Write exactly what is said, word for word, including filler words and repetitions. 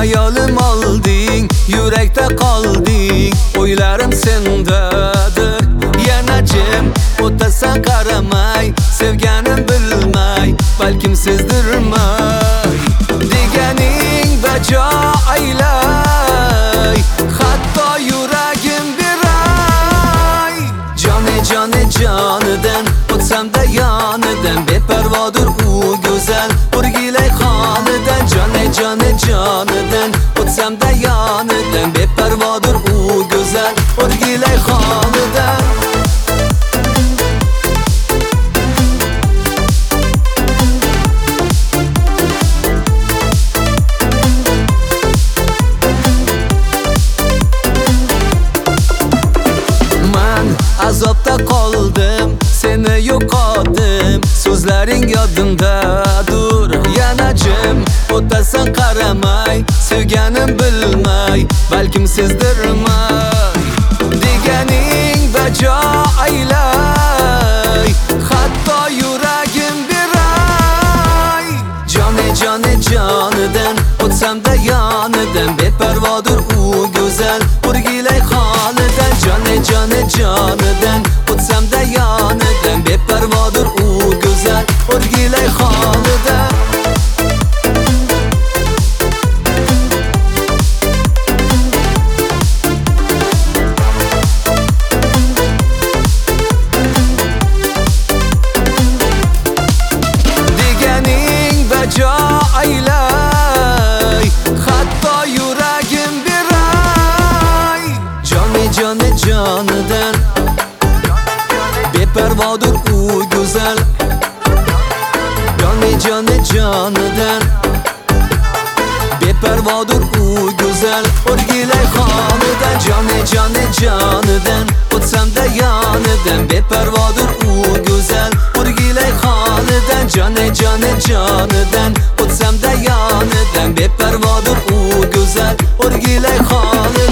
Hayolim olding, yurakda qolding, o'ylarim sendadir. Yana jim o'tasan qaramay, sevganim bilmay, balkim sezdirmay. Deganing bajo aylay, hatto yuragim beray. Jone jone jonidan o'tsam-da yonidan, beparvodir u go'zal o'rgilay xonidan. Jone jone jonidan o'tsam-da yonidan, beparvodir u go'zal o'rgilay xonidan. Azobda qoldim, seni yo'qotdim, so'zlaring yodimdadir. Yana jim o'tasan qaramay, sevganim bilmay, balkim sezdirmay. Deganing bajo aylay, hatto yuragim beray. Jone jone jonidan o'tsam-da yonidan, beparvodir u go'zal o'rgilay xonidan. Jone jone jonidan o'tsam-da yonidan, beparvodir u go'zal o'rgilay xonidan. Deganing bajo aylay, hatto yuragim beray. Jone jone jonidan, beparvodir u go'zal. Jone jone jonidan, beparvodir u go'zal o'rgilay xonidan. Jone jone jonidan o'tsam-da yonidan, beparvodir u go'zal o'rgilay xonidan. Jone jone jonidan o'tsam-da yonidan, beparvodir u go'zal o'rgilay xonidan.